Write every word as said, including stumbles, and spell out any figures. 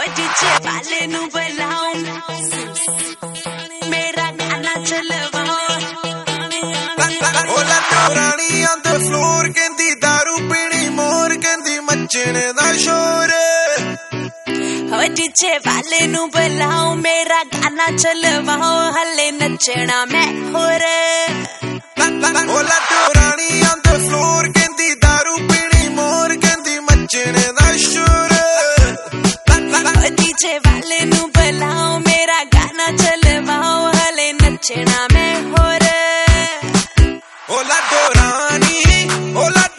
DJ वाले नू बुलाओ, मेरा गाना चलवाओ। ओला रानी on the floor कहंदी दारू पीनी मोर कहंदी मचने दा शोर। ओ डीजे वाले नू बुलाओ, मेरा गाना चलवाओ, हले नचना मैं होर। ओला रानी on the floor कहंदी दारू पीनी मोर कहंदी मचने दा शोर। डीजे वाले नू बुलाओ, मेरा गाना चलवाओ, हले नचना मैं होर। ओला रानी ओला